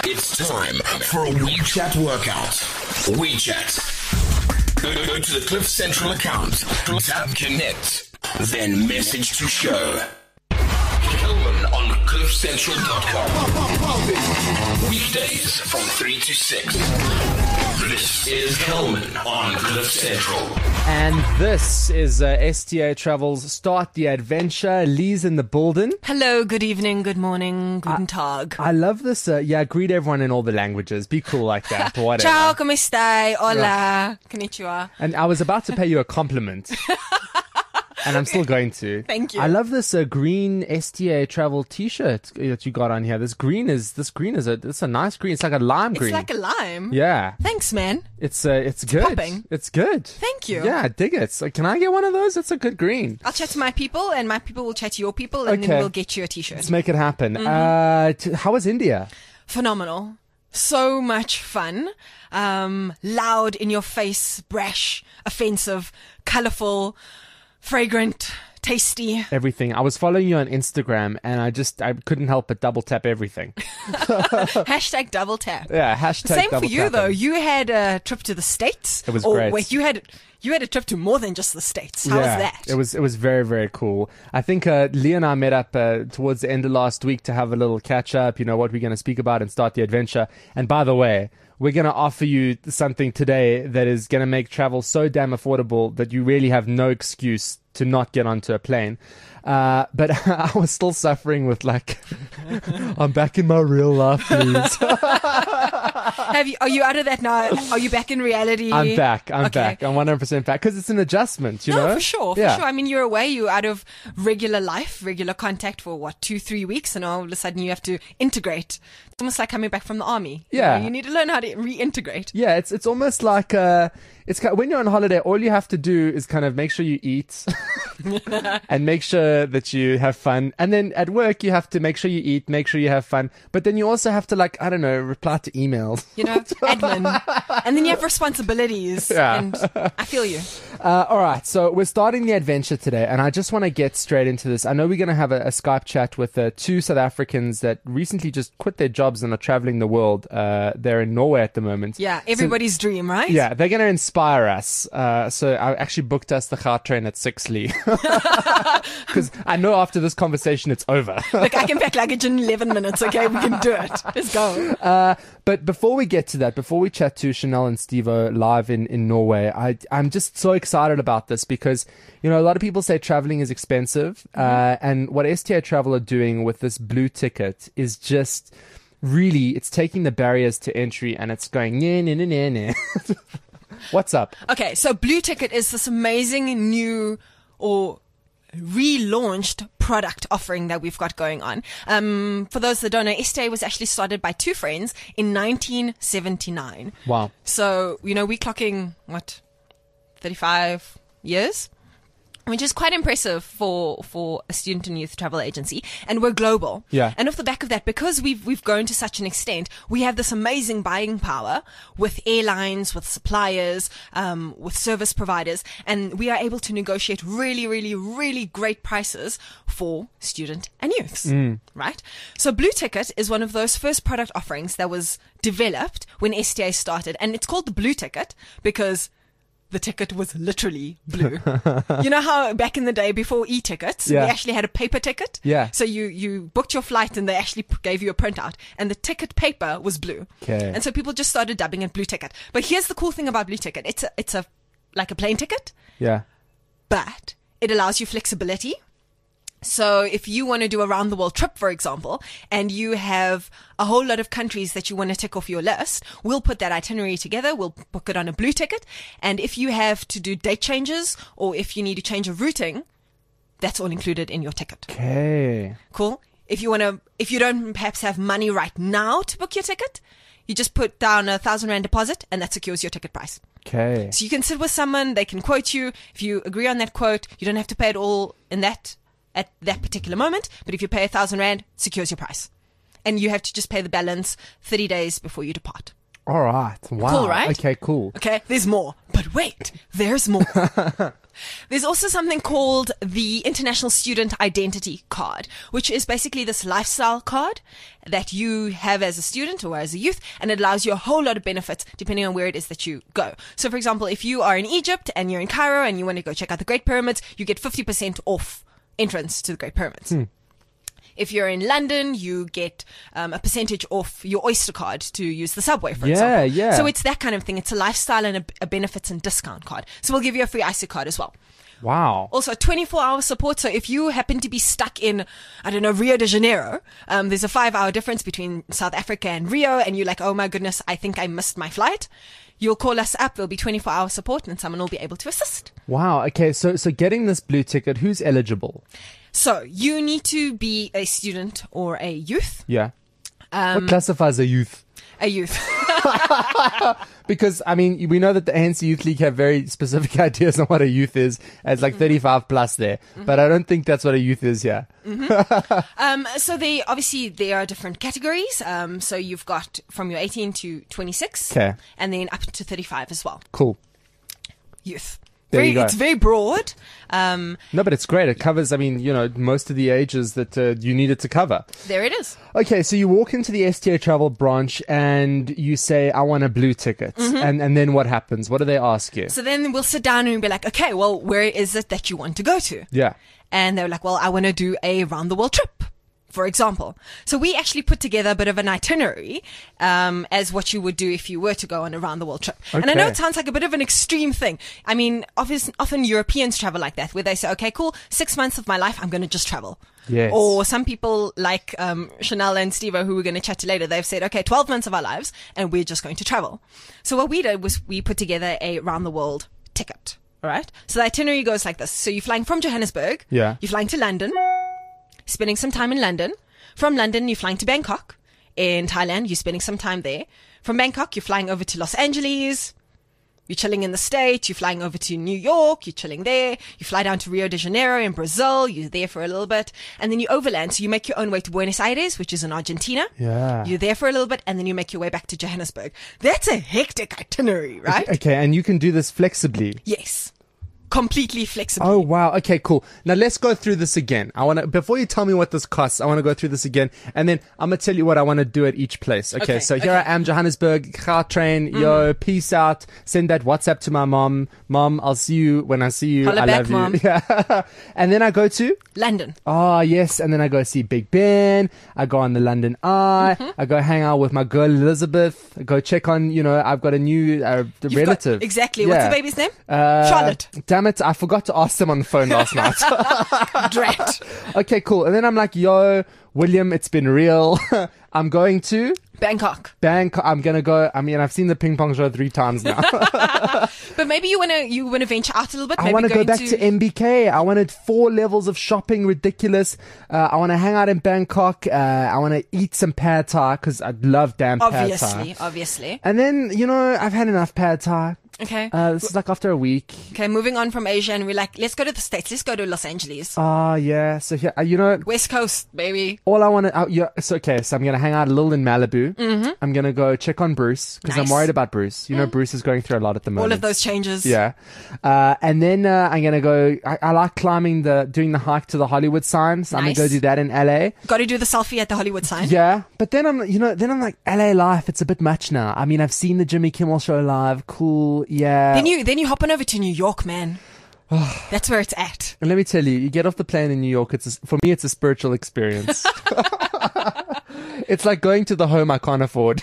It's time for a WeChat workout. WeChat. Go to the Cliff Central account, tap connect, then message to show. Kelman on cliffcentral.com. Weekdays from 3 to 6. This is Kelman on Cliff Central. And this is STA Travels Start the Adventure. Lee's in the building. Hello, good evening, good morning, guten tag. I love this. Greet everyone in all the languages. Be cool like that. Whatever. Ciao, come stai? Hola, konnichiwa. And I was about to pay you a compliment. And I'm still going to. Thank you. I love this green STA travel T-shirt that you got on here. This green is it's a nice green. It's like a lime green. It's like a lime. Yeah. Thanks, man. It's good. Popping. It's good. Thank you. Yeah, I dig it. So can I get one of those? It's a good green. I'll chat to my people, and my people will chat to your people, and Okay. then we'll get you a T-shirt. Let's make it happen. How was India? Phenomenal. So much fun. Loud, in your face, brash, offensive, colorful, fragrant, tasty. Everything. I was following you on Instagram and I couldn't help but double tap everything. Hashtag double tap. Yeah, hashtag Same double for you, tapping. though. You had a trip to the States. It was great. Wait, you had a trip to more than just the States. How was that? It was very, very cool. I think Lee and I met up towards the end of last week to have a little catch up, what we're going to speak about and start the adventure. And by the way, we're going to offer you something today that is going to make travel so damn affordable that you really have no excuse to not get onto a plane. But I was still suffering with I'm back in my real life, please. Are you out of that now? Are you back in reality? I'm back. I'm Okay. back. I'm 100% back because it's an adjustment, you No, know? for sure. I mean, you're away, you're out of regular life, regular contact for 2-3 weeks, and all of a sudden you have to integrate. It's almost like coming back from the army. Yeah. You need to learn how to reintegrate. Yeah, it's almost like when you're on holiday, all you have to do is kind of make sure you eat and make sure that you have fun. And then at work, you have to make sure you eat, make sure you have fun. But then you also have to reply to emails. Admin. And then you have responsibilities. Yeah. And I feel you. All right, so we're starting the adventure today, and I just want to get straight into this. I know we're going to have a Skype chat with two South Africans that recently just quit their jobs and are traveling the world. They're in Norway at the moment. Yeah, everybody's dream, right? Yeah, they're going to inspire us. So I actually booked us the Gautrain at 6 Lee. Because I know after this conversation it's over. Look, I can pack luggage in 11 minutes, okay? We can do it. Let's go. But before we get to that, before we chat to Chanel and Steve-O live in Norway, I'm just so excited about this because, a lot of people say traveling is expensive. And what STA Travel are doing with this blue ticket is just really, it's taking the barriers to entry and it's going, nah. What's up? Okay, so Blue Ticket is this amazing new or relaunched product offering that we've got going on. For those that don't know, STA was actually started by two friends in 1979. Wow. So, we're clocking, 35 years? Which is quite impressive for a student and youth travel agency. And we're global. Yeah. And off the back of that, because we've grown to such an extent, we have this amazing buying power with airlines, with suppliers, with service providers, and we are able to negotiate really, really, really great prices for student and youths. Right? So Blue Ticket is one of those first product offerings that was developed when STA started. And it's called the Blue Ticket because the ticket was literally blue. You know how back in the day before e-tickets, Yeah. we actually had a paper ticket? Yeah. So you booked your flight and they actually gave you a printout and the ticket paper was blue. Okay. And so people just started dubbing it Blue Ticket. But here's the cool thing about Blue Ticket. It's a like a plane ticket, Yeah. but it allows you flexibility. So if you want to do a round the world trip, for example, and you have a whole lot of countries that you want to tick off your list, we'll put that itinerary together. We'll book it on a Blue Ticket. And if you have to do date changes or if you need to change a routing, that's all included in your ticket. Okay. Cool. If you don't perhaps have money right now to book your ticket, you just put down 1,000 Rand deposit and that secures your ticket price. Okay. So you can sit with someone, they can quote you. If you agree on that quote, you don't have to pay it all at that particular moment, but if you pay 1,000 Rand, secures your price. And you have to just pay the balance 30 days before you depart. All right. Wow. Cool, right? Okay, cool. Okay, there's more. But wait, there's more. There's also something called the International Student Identity Card, which is basically this lifestyle card that you have as a student or as a youth, and it allows you a whole lot of benefits depending on where it is that you go. So, for example, if you are in Egypt and you're in Cairo and you want to go check out the Great Pyramids, you get 50% off entrance to the Great Pyramids. If you're in London, you get a percentage off your Oyster card to use the subway, for example. Yeah. So it's that kind of thing. It's a lifestyle and a benefits and discount card. So we'll give you a free ISO card as well. Wow. Also, 24-hour support. So if you happen to be stuck in, I don't know, Rio de Janeiro, there's a 5-hour difference between South Africa and Rio, and you're like, oh my goodness, I think I missed my flight. You'll call us up. There'll be 24-hour support, and someone will be able to assist. Wow. Okay. So getting this blue ticket, who's eligible? So you need to be a student or a youth. Yeah. What classifies a youth? A youth. Because, I mean, we know that the ANC Youth League have very specific ideas on what a youth is. It's like 35 plus there. But I don't think that's what a youth is here. So there are different categories. So you've got from your 18 to 26. Okay. And then up to 35 as well. Cool. Youth. There you go. It's very broad. No, but it's great. It covers, I mean, most of the ages that you need it to cover. There it is. Okay, so you walk into the STA Travel branch and you say, I want a blue ticket. And then what happens? What do they ask you? So then we'll sit down and be like, okay, well, where is it that you want to go to? Yeah. And they're like, well, I want to do a round the world trip, for example. So we actually put together a bit of an itinerary as what you would do if you were to go on a round the world trip. And I know Okay. it sounds like a bit of an extreme thing. I mean, often Europeans travel like that, where they say, okay, cool, 6 months of my life, I'm going to just travel. Yes. Or some people like Chanel and Steve, who we're going to chat to later, they've said, okay, 12 months of our lives, and we're just going to travel. So what we did was we put together a round the world ticket. All right. So the itinerary goes like this. So you're flying from Johannesburg. Yeah. You're flying to London, spending some time in London. From London, you're flying to Bangkok. In Thailand, you're spending some time there. From Bangkok, you're flying over to Los Angeles. You're chilling in the States. You're flying over to New York. You're chilling there. You fly down to Rio de Janeiro in Brazil. You're there for a little bit. And then you overland. So you make your own way to Buenos Aires, which is in Argentina. Yeah. You're there for a little bit. And then you make your way back to Johannesburg. That's a hectic itinerary, right? Okay, and you can do this flexibly. Yes. Completely flexible. Oh, wow. Okay, cool. Now let's go through this again. Before you tell me what this costs, I want to go through this again. And then I'm going to tell you what I want to do at each place. Okay, so here I am, Johannesburg, Gautrain, yo, peace out. Send that WhatsApp to my mom. Mom, I'll see you when I see you. Holla I back, love you. Mom. Yeah. And then I go to? London. Oh, yes. And then I go see Big Ben. I go on the London Eye. I go hang out with my girl Elizabeth. I go check on, I've got a new relative. Exactly. Yeah. What's the baby's name? Charlotte. Damn it. I forgot to ask them on the phone last night. Drat. Okay, cool. And then I'm like, yo, William, it's been real. I'm going to Bangkok. I'm going to go. I mean, I've seen the ping pong show 3 times now. But maybe you wanna venture out a little bit. I want to go back to MBK. I wanted 4 levels of shopping, ridiculous. I want to hang out in Bangkok. I want to eat some pad thai because I love damn pad thai. Obviously. And then, I've had enough pad thai. Okay. This is like after a week. Okay, moving on from Asia, and we're like, let's go to the States. Let's go to Los Angeles. Oh, yeah. So here, West Coast, baby. all I want to, so I'm going to hang out a little in Malibu. I'm going to go check on Bruce because I'm Nice. worried about Bruce. Bruce is going through a lot at the moment. All of those changes. Yeah. And then I'm going to go, I like doing the hike to the Hollywood sign. So I'm going to go Nice. do that in LA. Got to do the selfie at the Hollywood sign. Yeah. But then I'm like, LA life, it's a bit much now. I mean, I've seen the Jimmy Kimmel show live. Cool. Yeah. Then you hop on over to New York, man. That's where it's at. And let me tell you get off the plane in New York. For me, it's a spiritual experience. It's like going to the home I can't afford.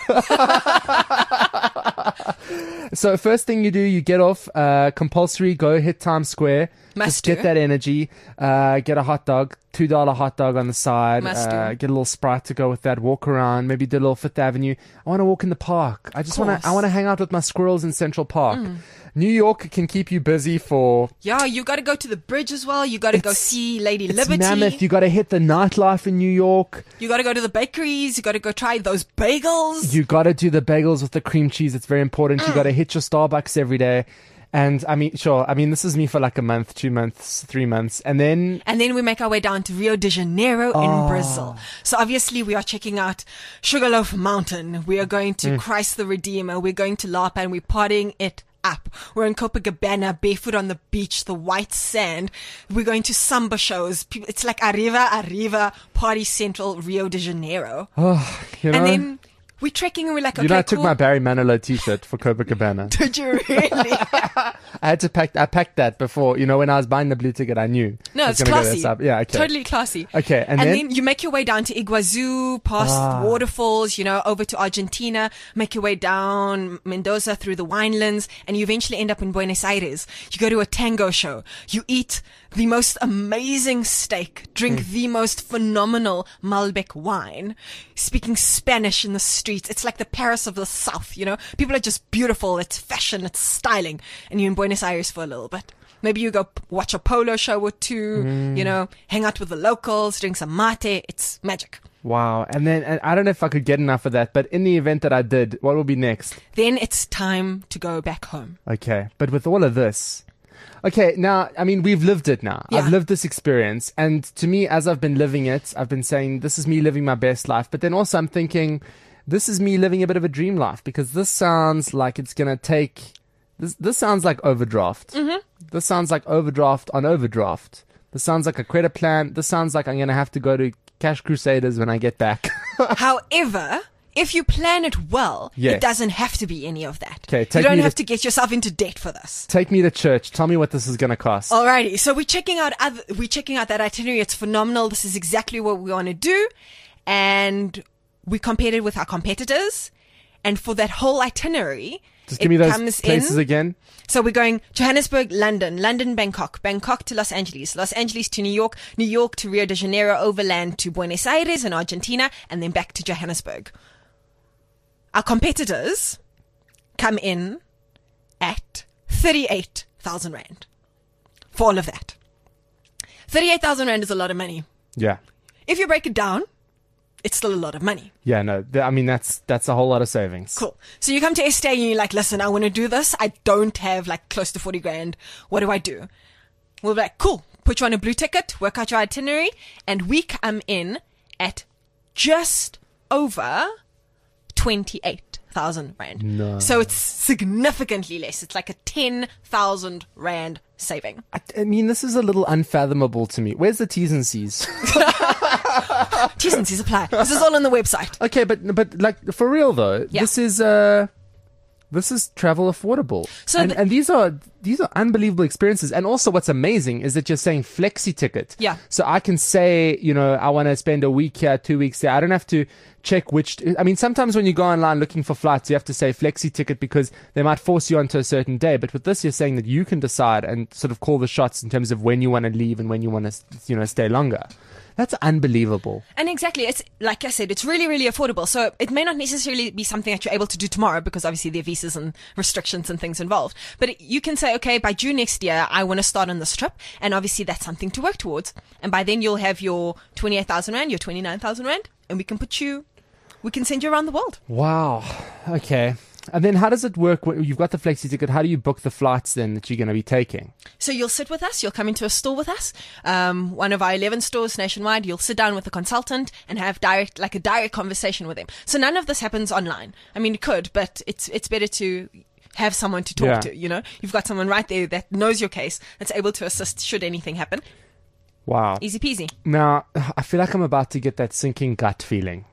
So first thing you do, you get off, compulsory, go hit Times Square. Must Just get do. that energy. Get a hot dog, $2 hot dog on the side. Must do. Get a little Sprite to go with that. Walk around, maybe do a little Fifth Avenue. I want to walk in the park. I want to hang out with my squirrels in Central Park. New York can keep you busy for... Yeah, you got to go to the bridge as well. You got to go see Lady It's Liberty. mammoth. You got to hit the nightlife in New York. You got to go to the bakeries. You got to go try those bagels. You got to do the bagels with the cream cheese. It's very important. You got to hit your Starbucks every day. And this is me for like a month, 2 months, 3 months. And then we make our way down to Rio de Janeiro in Brazil. So obviously we are checking out Sugarloaf Mountain. We are going to Christ the Redeemer. We're going to Lapa and we're partying it up. We're in Copacabana, barefoot on the beach, the white sand. We're going to samba shows. It's like Arriva, Party Central, Rio de Janeiro. Oh, you know, And then we're trekking and we're like, okay, you know, I took cool. my Barry Manilow t-shirt for Copacabana. Did you really? I packed that before, you know, when I was buying the blue ticket, I knew. No, I was it's gonna go classy. this up. Yeah, okay. Totally classy. Okay, and then? you make your way down to Iguazu, past waterfalls, you know, over to Argentina, make your way down Mendoza through the winelands, and you eventually end up in Buenos Aires. You go to a tango show. You eat the most amazing steak, drink the most phenomenal Malbec wine, speaking Spanish in the streets. It's like the Paris of the South, you know? People are just beautiful. It's fashion. It's styling. And you're in Buenos Aires for a little bit. Maybe you go watch a polo show or two, you know, hang out with the locals, drink some mate. It's magic. Wow. And I don't know if I could get enough of that, but in the event that I did, what will be next? Then it's time to go back home. Okay. But with all of this, okay, now, I mean, we've lived it now. Yeah. I've lived this experience. And to me, as I've been living it, I've been saying, this is me living my best life. But then also I'm thinking, this is me living a bit of a dream life, because this sounds like it's going to take, this sounds like overdraft. Mm-hmm. This sounds like overdraft on overdraft. This sounds like a credit plan. This sounds like I'm going to have to go to Cash Crusaders when I get back. However, if you plan it well, Yes. it doesn't have to be any of that. Okay, you take don't me have to- to get yourself into debt for this. Take me to church. Tell me what this is going to cost. Alrighty, so we're checking out that itinerary. It's phenomenal. This is exactly what we want to do, and we compared it with our competitors. And for that whole itinerary, Just give me those comes places in. again. So we're going Johannesburg, London, Bangkok, Bangkok to Los Angeles to New York, New York to Rio de Janeiro, overland to Buenos Aires in Argentina, and then back to Johannesburg. Our competitors come in at 38,000 Rand for all of that. 38,000 Rand is a lot of money. Yeah. If you break it down, it's still a lot of money. Yeah, no. I mean, that's a whole lot of savings. Cool. So you come to STA and you're like, listen, I want to do this. I don't have like close to 40 grand. What do I do? We'll be like, cool. Put you on a blue ticket, work out your itinerary, and we come in at just over 28,000 Rand. No. So it's significantly less. It's like a 10,000 Rand saving. I mean, this is a little unfathomable to me. Where's the T's and C's? T's and C's apply. This is all on the website. Okay, but like for real though, Yeah. this is travel affordable. So and these are unbelievable experiences. And also what's amazing is that you're saying flexi ticket. Yeah. So I can say, you know, I want to spend a week here, 2 weeks there. I don't have to check I mean, sometimes when you go online looking for flights, you have to say flexi ticket because they might force you onto a certain day. But with this, you're saying that you can decide and sort of call the shots in terms of when you want to leave and when you want to, you know, stay longer. That's unbelievable. And exactly, it's like I said, it's really, really affordable. So it may not necessarily be something that you're able to do tomorrow because obviously there are visas and restrictions and things involved. But you can say, okay, by June next year, I want to start on this trip. And obviously that's something to work towards. And by then you'll have your 28,000 Rand, your 29,000 Rand, and we can send you around the world. Wow. Okay. And then how does it work when you've got the flexi ticket? How do you book the flights then that you're going to be taking? So you'll sit with us. You'll come into a store with us. One of our 11 stores nationwide. You'll sit down with a consultant and have a direct conversation with them. So none of this happens online. I mean, it could, but it's better to have someone to talk Yeah. to, you know? You've got someone right there that knows your case, that's able to assist should anything happen. Wow. Easy peasy. Now, I feel like I'm about to get that sinking gut feeling.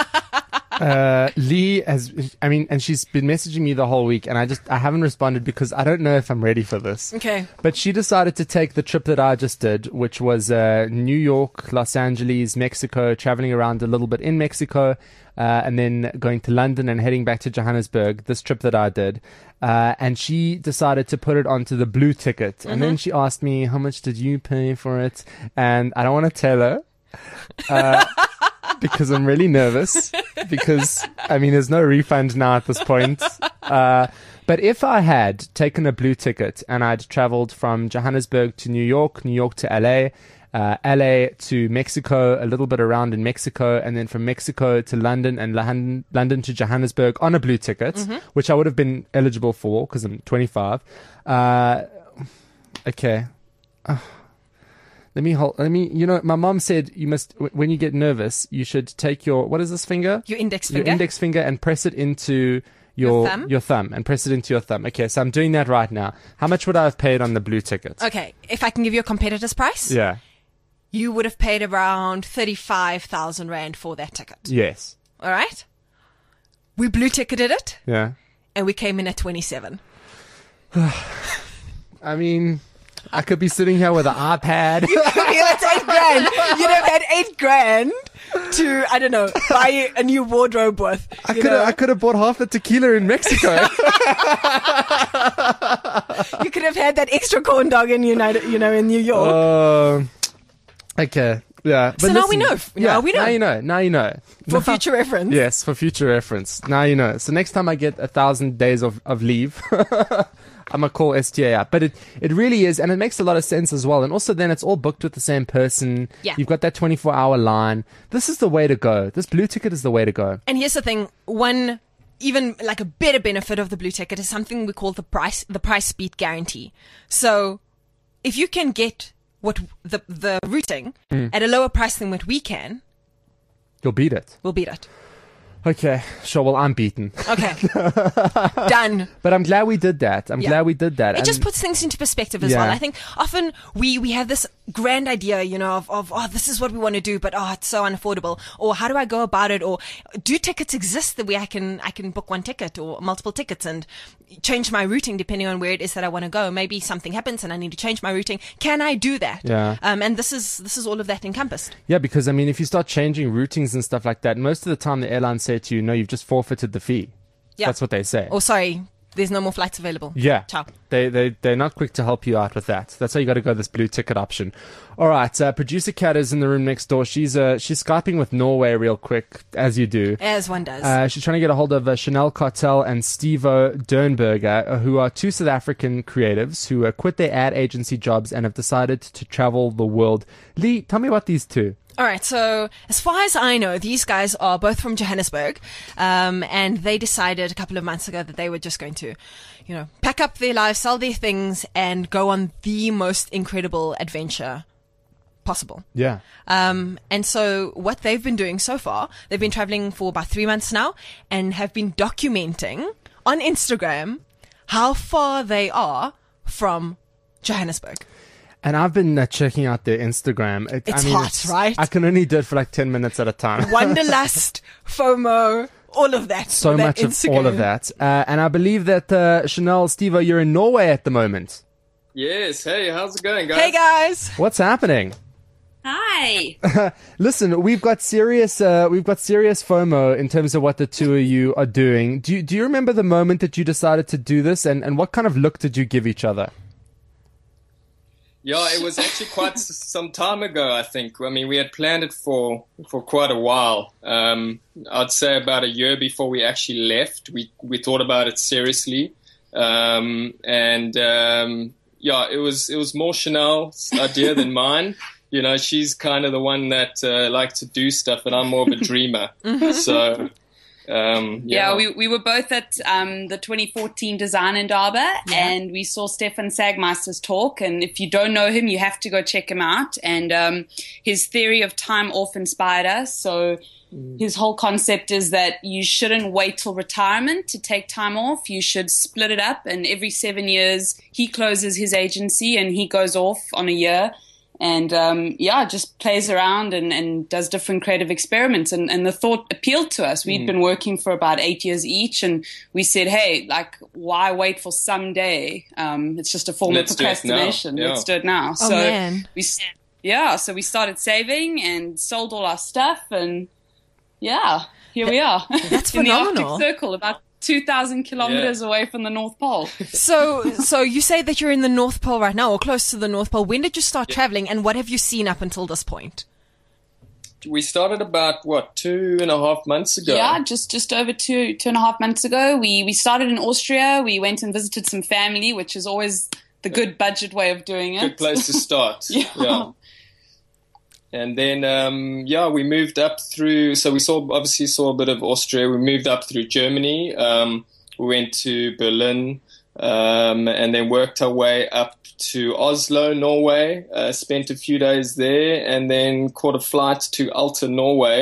Lee and she's been messaging me the whole week and I haven't responded because I don't know if I'm ready for this. Okay. But she decided to take the trip that I just did, which was New York, Los Angeles, Mexico, traveling around a little bit in Mexico, and then going to London and heading back to Johannesburg, this trip that I did. And she decided to put it onto the blue ticket. And then she asked me, how much did you pay for it? And I don't want to tell her. Because I'm really nervous because, I mean, there's no refund now at this point. But if I had taken a blue ticket and I'd traveled from Johannesburg to New York, New York to LA, LA to Mexico, a little bit around in Mexico, and then from Mexico to London and London to Johannesburg on a blue ticket, which I would have been eligible for because I'm 25. Okay. Let me, you know, my mom said you must, when you get nervous, you should take what is this finger? Your index Your finger. index finger and press it into Your thumb? Your thumb, and press it into your thumb. Okay, so I'm doing that right now. How much would I have paid on the blue ticket? Okay, if I can give you a competitor's price, Yeah. you would have paid around 35,000 Rand for that ticket. Yes. All right? We blue ticketed it, Yeah. and we came in at 27. I mean, I could be sitting here with an iPad. That's 8 grand. You'd have had 8 grand to, I don't know, buy a new wardrobe with. I could have bought half the tequila in Mexico. You could have had that extra corn dog in in New York. Okay. Yeah. So now we know. Now we know. Now you know. For future reference. Yes, for future reference. Now you know. So next time I get 1,000 days of leave, I'm going to call STA up. But it really is, and it makes a lot of sense as well. And also then it's all booked with the same person. Yeah. You've got that 24-hour line. This is the way to go. This blue ticket is the way to go. And here's the thing. Even like a better benefit of the blue ticket is something we call the price beat guarantee. So if you can get what the routing at a lower price than what we can, You'll beat it. we'll beat it. Okay, sure. Well, I'm beaten. Okay. Done. But I'm glad we did that. I'm Yeah. glad we did that. It just puts things into perspective as Yeah. well. I think often we have this grand idea, of this is what we want to do, but it's so unaffordable. Or how do I go about it? Or do tickets exist that I can book one ticket or multiple tickets and change my routing depending on where it is that I want to go? Maybe something happens and I need to change my routing. Can I do that? Yeah. And this is all of that encompassed. Yeah, because I mean, if you start changing routings and stuff like that, most of the time the airlines say to you, no, you've just forfeited the fee. Yeah. That's what they say. Oh, sorry. There's no more flights available. Yeah. Ciao. They're not quick to help you out with that. That's why you got to go this blue ticket option. All right. Producer Kat is in the room next door. She's Skyping with Norway real quick, as you do. As one does. She's trying to get a hold of Chanel Cartel and Stevo Dernberger, who are two South African creatives who quit their ad agency jobs and have decided to travel the world. Lee, tell me about these two. All right, so as far as I know, these guys are both from Johannesburg, and they decided a couple of months ago that they were just going to, pack up their lives, sell their things, and go on the most incredible adventure possible. Yeah. And so what they've been doing so far, they've been traveling for about 3 months now and have been documenting on Instagram how far they are from Johannesburg. And I've been checking out their Instagram. It's hot, right? I can only do it for like 10 minutes at a time. Wanderlust, FOMO, all of that. So that much Instagram. of all of that. And I believe that, Chanel, Stevo, you're in Norway at the moment. Yes. Hey, how's it going, guys? Hey guys. What's happening? Hi. Listen, we've got serious FOMO in terms of what the two of you are doing. Do you remember the moment that you decided to do this, and what kind of look did you give each other? Yeah, it was actually quite some time ago, I think. I mean, we had planned it for quite a while. I'd say about a year before we actually left, we thought about it seriously. Yeah, it was more Chanel's idea than mine. She's kind of the one that likes to do stuff, and I'm more of a dreamer. So... Yeah, we were both at the 2014 Design in Indaba, and we saw Stefan Sagmeister's talk. And if you don't know him, you have to go check him out. And his theory of time off inspired us. So his whole concept is that you shouldn't wait till retirement to take time off. You should split it up. And every 7 years, he closes his agency and he goes off on a year. And, just plays around and does different creative experiments. And the thought appealed to us. We'd been working for about 8 years each. And we said, hey, why wait for someday? It's just a form of procrastination. Let's do it now. Oh, man. So we started saving and sold all our stuff. And, here we are. That's in phenomenal. the Arctic Circle, about 2,000 kilometers away from the North Pole. So you say that you're in the North Pole right now, or close to the North Pole. When did you start traveling, and what have you seen up until this point? We started about 2.5 months ago. Yeah, just over 2.5 months ago. We started in Austria. We went and visited some family, which is always the good budget way of doing it. Good place to start. Yeah. And then, we moved up through, so we obviously saw a bit of Austria. We moved up through Germany. We went to Berlin, and then worked our way up to Oslo, Norway, spent a few days there, and then caught a flight to Alta, Norway,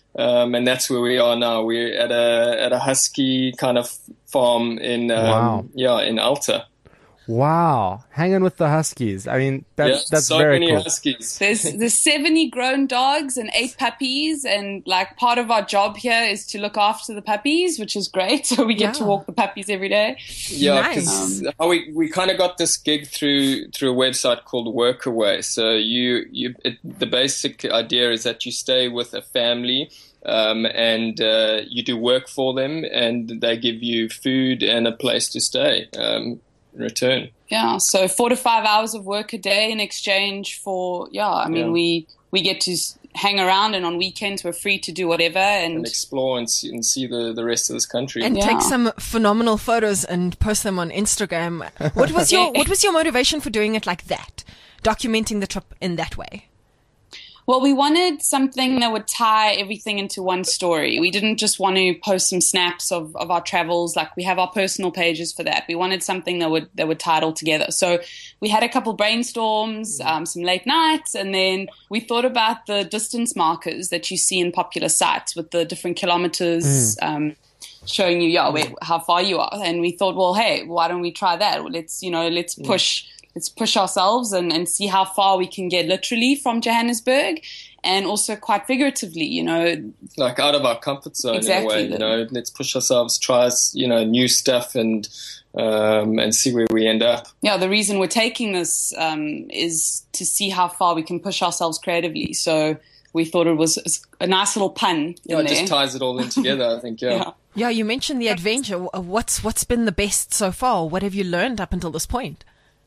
And that's where we are now. We're at a husky kind of farm in in Alta. Wow, hanging with the huskies. I mean, that's so very many cool. huskies. There's 70 grown dogs and 8 puppies, and like part of our job here is to look after the puppies, which is great. So we get to walk the puppies every day. Yeah, because we kind of got this gig through a website called Workaway. So the basic idea is that you stay with a family. And you do work for them, and they give you food and a place to stay in return. Yeah, so 4 to 5 hours of work a day in exchange for, we get to hang around, and on weekends we're free to do whatever. And explore and see the rest of this country. And take some phenomenal photos and post them on Instagram. What was your motivation for doing it like that? Documenting the trip in that way? Well, we wanted something that would tie everything into one story. We didn't just want to post some snaps of our travels. Like, we have our personal pages for that. We wanted something that would tie it all together. So we had a couple brainstorms, some late nights, and then we thought about the distance markers that you see in popular sites with the different kilometers showing you how far you are. And we thought, well, hey, why don't we try that? Let's push ourselves and see how far we can get literally from Johannesburg, and also quite figuratively, like out of our comfort zone. Exactly. In a way, let's push ourselves, try new stuff, and see where we end up. Yeah, the reason we're taking this is to see how far we can push ourselves creatively. So we thought it was a nice little pun. It just ties it all in together, I think. Yeah. Yeah, you mentioned the adventure. What's been the best so far? What have you learned up until this point?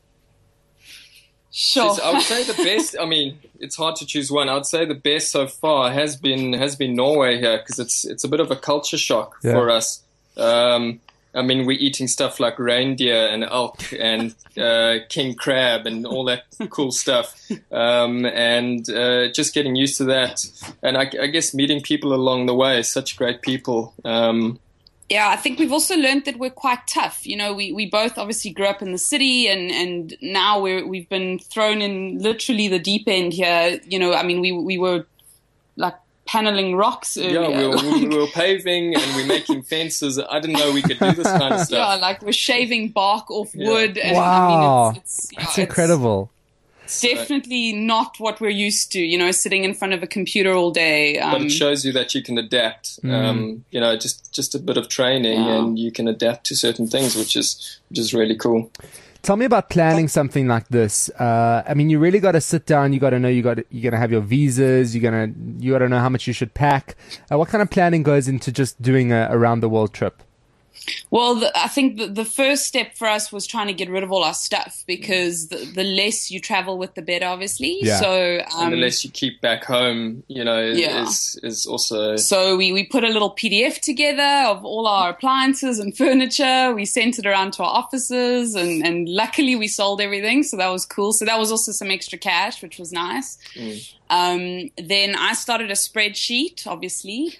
Sure. I would say the best. I mean, it's hard to choose one. I'd say the best so far has been Norway here, because it's a bit of a culture shock for us. I mean, we're eating stuff like reindeer and elk and king crab and all that cool stuff, and just getting used to that. And I guess meeting people along the way, such great people. Yeah, I think we've also learned that we're quite tough. We both obviously grew up in the city, and now we've been thrown in literally the deep end here. We were like paneling rocks earlier. Yeah, we were paving and we're making fences. I didn't know we could do this kind of stuff. Yeah, like we're shaving bark off wood. And, wow, that's incredible. Definitely not what we're used to, sitting in front of a computer all day. But it shows you that you can adapt. Just a bit of training and you can adapt to certain things, which is really cool. Tell me about planning something like this. You really got to sit down. You got to know you're going to have your visas. You got to know how much you should pack. What kind of planning goes into just doing a around the world trip? Well, I think the first step for us was trying to get rid of all our stuff, because the less you travel with, the better, obviously. Yeah. So and the less you keep back home, is also. So we put a little PDF together of all our appliances and furniture. We sent it around to our offices, and luckily we sold everything, so that was cool. So that was also some extra cash, which was nice. Then I started a spreadsheet, obviously,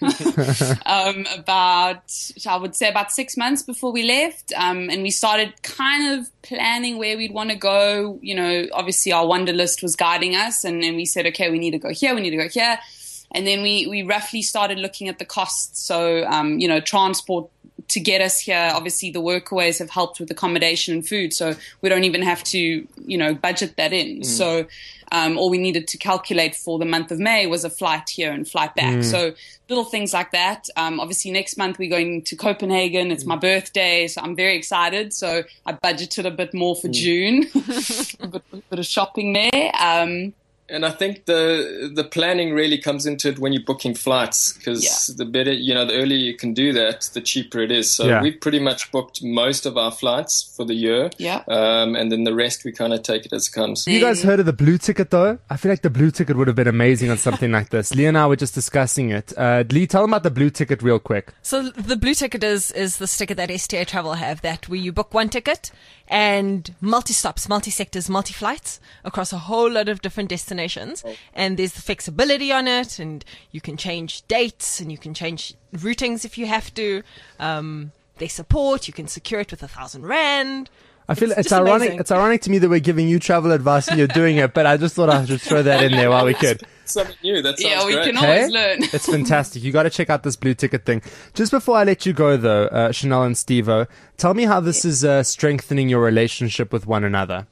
about 6 months before we left. And we started kind of planning where we'd want to go. Obviously our wander list was guiding us, and we said, okay, we need to go here, we need to go here. And then we roughly started looking at the costs. So, transport to get us here. Obviously the workaways have helped with accommodation and food, so we don't even have to, budget that in. So, all we needed to calculate for the month of May was a flight here and flight back. So little things like that. Obviously next month we're going to Copenhagen. It's my birthday, so I'm very excited. So I budgeted a bit more for June, a bit of shopping there. And I think the planning really comes into it when you're booking flights, because the better, the earlier you can do that, the cheaper it is. So we've pretty much booked most of our flights for the year. Yeah. And then the rest we kind of take it as it comes. You guys heard of the Blue Ticket though? I feel like the Blue Ticket would have been amazing on something like this. Lee and I were just discussing it. Lee, tell them about the Blue Ticket real quick. So the Blue Ticket is the sticker that STA Travel have, that where you book one ticket and multi-stops, multi-sectors, multi-flights across a whole lot of different destinations. And there's the flexibility on it, and you can change dates and you can change routings if you have to. They support, you can secure it with 1,000 Rand. I feel it's just ironic. amazing. It's ironic to me that we're giving you travel advice and you're doing it, but I just thought I should throw that in there while we could. Something new. That sounds Yeah, we great. can always learn. It's fantastic. You got to check out this blue ticket thing. Just before I let you go, though, Chanel and Steve-O, tell me how this is strengthening your relationship with one another.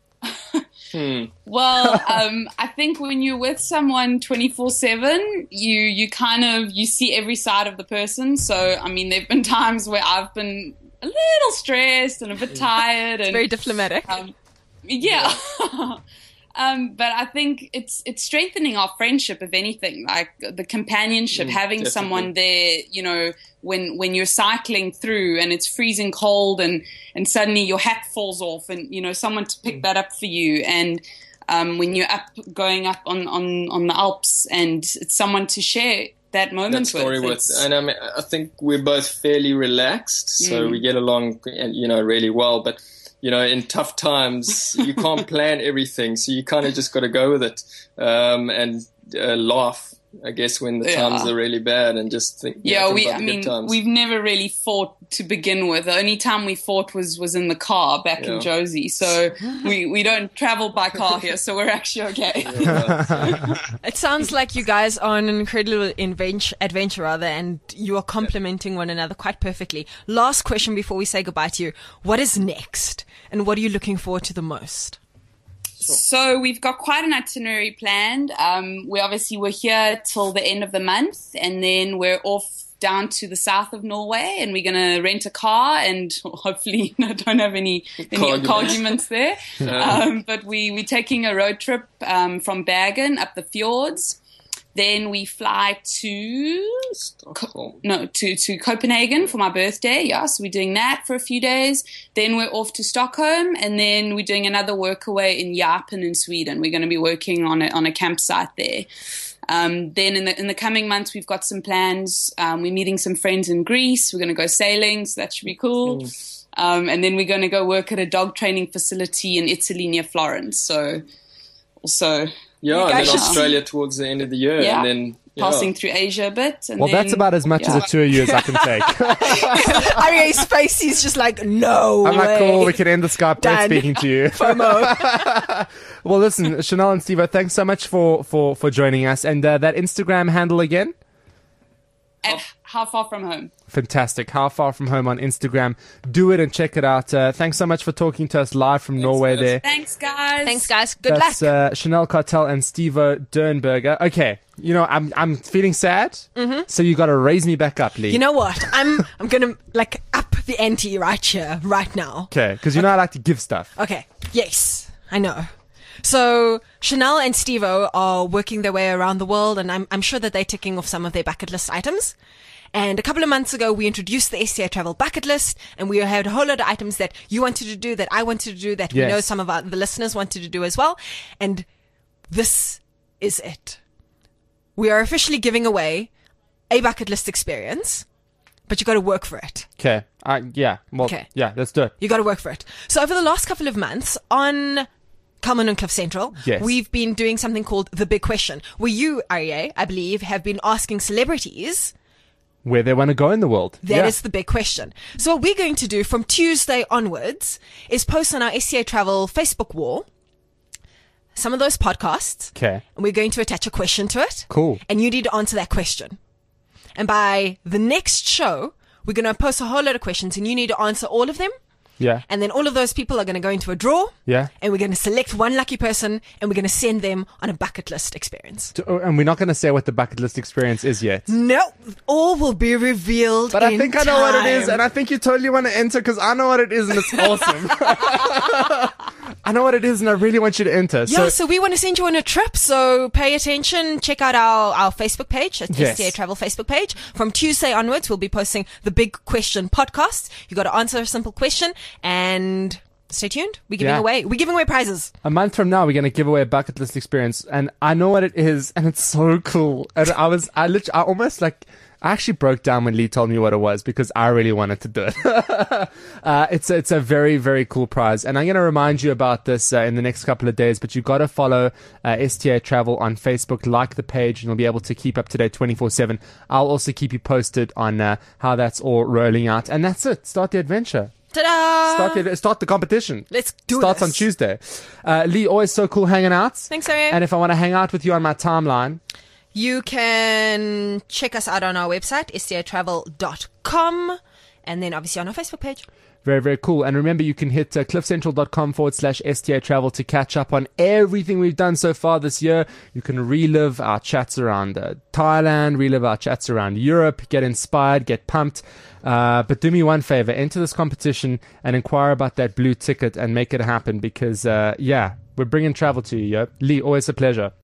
Well, I think when you're with someone 24/7, you kind of, you see every side of the person. So, I mean, there've been times where I've been a little stressed and a bit tired. And Very diplomatic. yeah. But I think it's strengthening our friendship, if anything, like the companionship, having definitely. someone there, you know, when you're cycling through and it's freezing cold and suddenly your hat falls off and, you know, someone to pick that up for you. And when you're going up on the Alps and it's someone to share that moment That story with. It's- And I think we're both fairly relaxed, so we get along, you know, really well. But you know, in tough times, you can't plan everything, so you kind of just got to go with it and laugh, I guess, when the times are really bad, and just think. Yeah, think about the good times. we've never really fought to begin with. The only time we fought was in the car back in Josie. So we don't travel by car here, so we're actually okay. It sounds like you guys are on an incredible adventure, rather, and you are complementing one another quite perfectly. Last question before we say goodbye to you. What is next? And what are you looking forward to the most? So we've got quite an itinerary planned. We're here till the end of the month, and then we're off down to the south of Norway, and we're going to rent a car and hopefully don't have any arguments there. But we're taking a road trip from Bergen up the fjords. Then we fly to to Copenhagen for my birthday. Yeah, so we're doing that for a few days. Then we're off to Stockholm, and then we're doing another workaway in Järpen in Sweden. We're going to be working on a campsite there. Then in the coming months, we've got some plans. We're meeting some friends in Greece. We're going to go sailing, so that should be cool. And then we're going to go work at a dog training facility in Italy near Florence. So also. Yeah, and then Australia towards the end of the year, and then passing through Asia a bit. And well, then, that's about as much as a tour you as I can take. Ari's face, he's just like, no I'm way. like, cool, we can end the Skype. Great speaking to you. FOMO. Well, listen, Chanel and Steve, thanks so much for joining us. And that Instagram handle again? At How Far From Home. Fantastic. How Far From Home on Instagram. Do it and check it out. Thanks so much for talking to us live from Norway there. Thanks, guys. Thanks, guys. Good luck. That's Chanel Cartel and Steve-O Dernberger. Okay, you know, I'm feeling sad, so you got to raise me back up, Lee. You know what? I'm gonna up the ante right here, right now. Okay, because you know I like to give stuff. Okay. Yes, I know. So Chanel and Steve-O are working their way around the world, and I'm sure that they're ticking off some of their bucket list items. And a couple of months ago, we introduced the STI Travel Bucket List, and we had a whole lot of items that you wanted to do, that I wanted to do, that we know some of the listeners wanted to do as well. And this is it. We are officially giving away a bucket list experience, but you got to work for it. Okay. Yeah. Well. Okay. Yeah. Let's do it. You got to work for it. So over the last couple of months on Kalman and Cliff Central, we've been doing something called The Big Question, where you, Arie, I believe, have been asking celebrities where they want to go in the world. That is the big question. So what we're going to do from Tuesday onwards is post on our SCA Travel Facebook wall some of those podcasts. Okay. And we're going to attach a question to it. Cool. And you need to answer that question. And by the next show, we're going to post a whole lot of questions, and you need to answer all of them. Yeah. And then all of those people are going to go into a draw. Yeah. And we're going to select one lucky person, and we're going to send them on a bucket list experience. And we're not going to say what the bucket list experience is yet. No, all will be revealed. But I think I know what it is, and I think you totally want to enter because I know what it is, and it's awesome. I know what it is, and I really want you to enter. Yeah, so we want to send you on a trip, so pay attention. Check out our Facebook page, it's STA Travel Facebook page. From Tuesday onwards, we'll be posting the Big Question podcast. You got to answer a simple question, and stay tuned. We're giving away prizes. A month from now, we're going to give away a bucket list experience, and I know what it is, and it's so cool. And I actually broke down when Lee told me what it was because I really wanted to do it. It's a very, very cool prize. And I'm going to remind you about this in the next couple of days, but you've got to follow STA Travel on Facebook, like the page, and you'll be able to keep up to date 24/7. I'll also keep you posted on how that's all rolling out. And that's it. Start the adventure. Ta-da! Start the competition. Let's do it. Starts on Tuesday. Lee, always so cool hanging out. Thanks, Harry. And if I want to hang out with you on my timeline, you can check us out on our website, stiatravel.com, and then obviously on our Facebook page. Very, very cool. And remember, you can hit cliffcentral.com/STA travel to catch up on everything we've done so far this year. You can relive our chats around Thailand, relive our chats around Europe, get inspired, get pumped. But do me one favor, enter this competition and inquire about that blue ticket and make it happen because, we're bringing travel to you. Lee, always a pleasure.